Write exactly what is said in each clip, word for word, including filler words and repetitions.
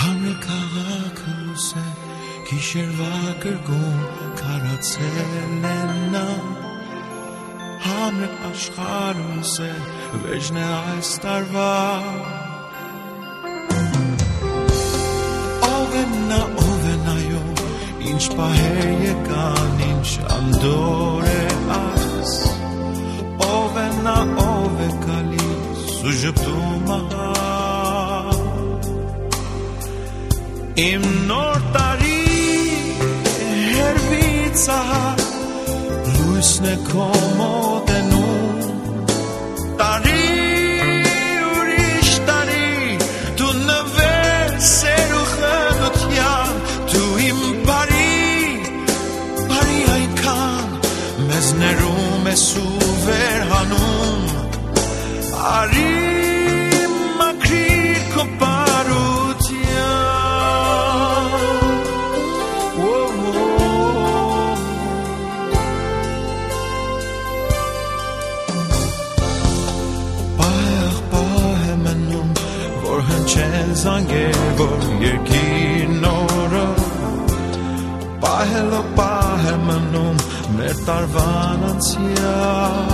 Համրե քաղաքս է գիշերվա գրգում քարացել են նա Համրե աշխարհս է վեճն է այս տարվա Ով է նա ով է նայո ինչ պահեր եկան ինչ անդոր է այս Ով է նա ով է գալիս ու ժպտում ահա Իմ նոր տարի հերվից ահա լույսն է քո մոտենում տարի ուրիշ տարի դու նվեր սեր ու խնդության դու իմ բարի բարի այնքան մեզ ներում ես ու վերհանում արի մաքրիր քո Zangեր որ երկիր նորը Պահել ու պահել մնում մեր տարվան անցյալ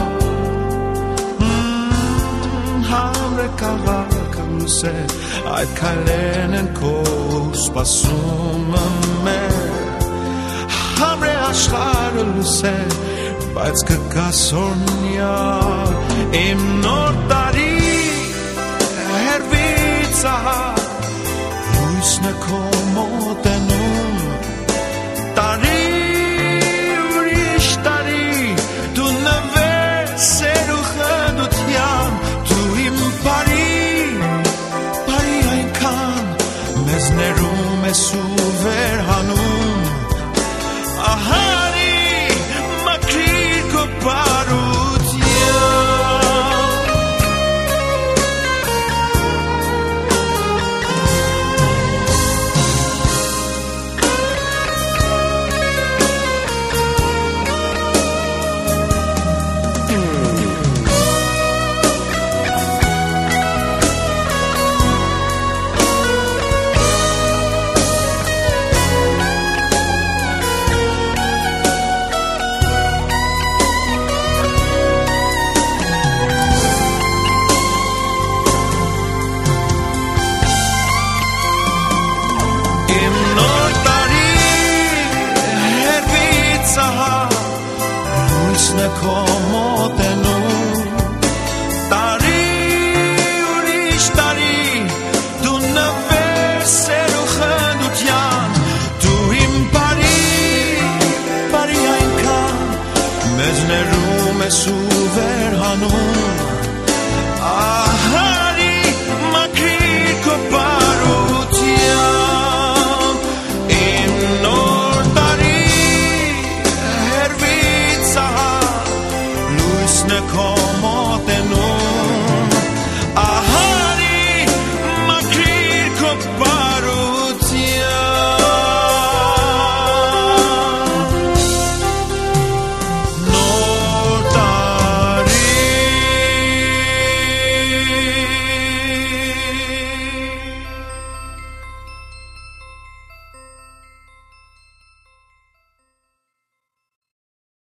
Համրե քաղաքը լույս է այդ քայլերն են քո սպասումը մեր Համրե աշխարհը լույս է բայց կգաս օրնյալ Իմ նոր տարի հերվից ահա Լույսն է քո մոտենում տարի ուրիշ տարի դու նվեր սեր ու խնդության դու իմ բարի բարի այնքան մեզ ներում ես ու վերհանում ահարի մաքրիր քո բարության Call